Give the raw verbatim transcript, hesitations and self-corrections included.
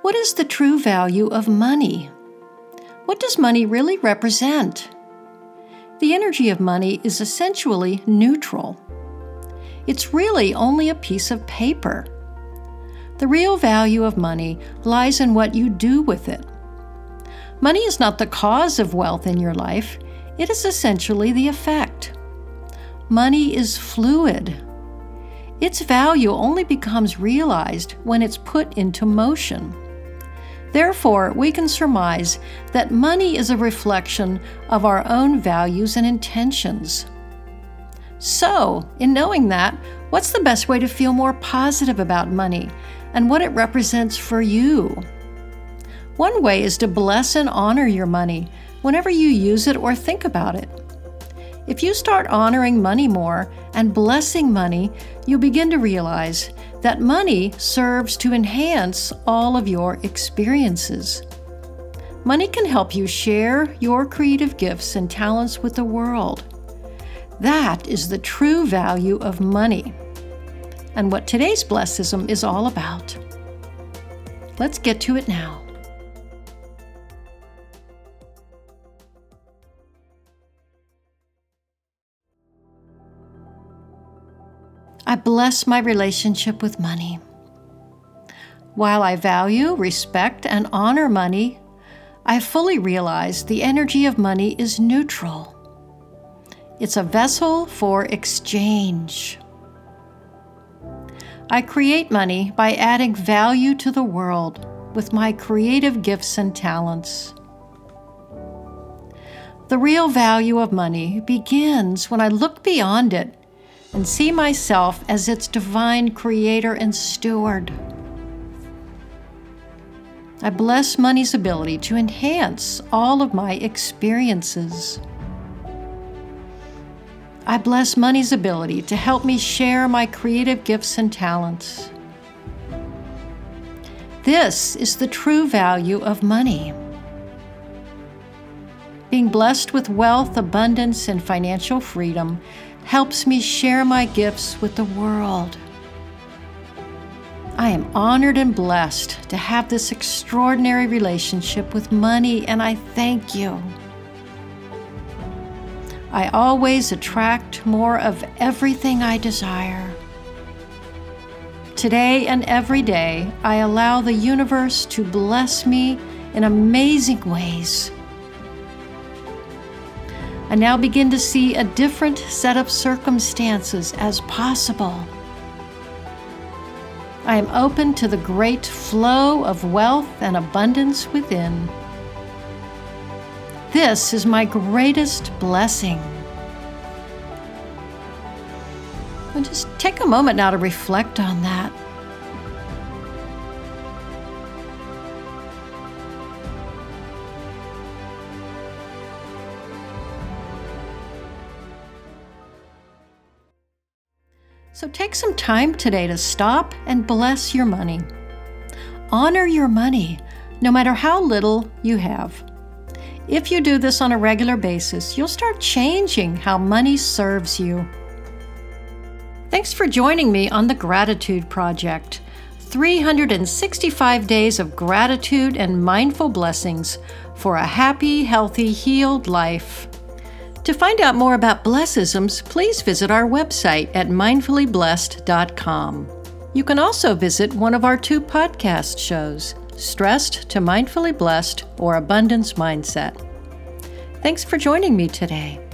What is the true value of money? What does money really represent? The energy of money is essentially neutral. It's really only a piece of paper. The real value of money lies in what you do with it. Money is not the cause of wealth in your life. It is essentially the effect. Money is fluid. Its value only becomes realized when it's put into motion. Therefore, we can surmise that money is a reflection of our own values and intentions. So, in knowing that, what's the best way to feel more positive about money and what it represents for you? One way is to bless and honor your money whenever you use it or think about it. If you start honoring money more and blessing money, you'll begin to realize that money serves to enhance all of your experiences. Money can help you share your creative gifts and talents with the world. That is the true value of money, and what today's Blessism is all about. Let's get to it now. I bless my relationship with money. While I value, respect, and honor money, I fully realize the energy of money is neutral. It's a vessel for exchange. I create money by adding value to the world with my creative gifts and talents. The real value of money begins when I look beyond it and see myself as its divine creator and steward. I bless money's ability to enhance all of my experiences. I bless money's ability to help me share my creative gifts and talents. This is the true value of money. Being blessed with wealth, abundance, and financial freedom helps me share my gifts with the world. I am honored and blessed to have this extraordinary relationship with money, and I thank you. I always attract more of everything I desire. Today and every day, I allow the universe to bless me in amazing ways. I now begin to see a different set of circumstances as possible. I am open to the great flow of wealth and abundance within. This is my greatest blessing. And just take a moment now to reflect on that. So take some time today to stop and bless your money. Honor your money, no matter how little you have. If you do this on a regular basis, you'll start changing how money serves you. Thanks for joining me on the Gratitude Project. three hundred sixty-five days of gratitude and mindful blessings for a happy, healthy, healed life. To find out more about Blessisms, please visit our website at mindfully blessed dot com. You can also visit one of our two podcast shows, Stressed to Mindfully Blessed or Abundance Mindset. Thanks for joining me today.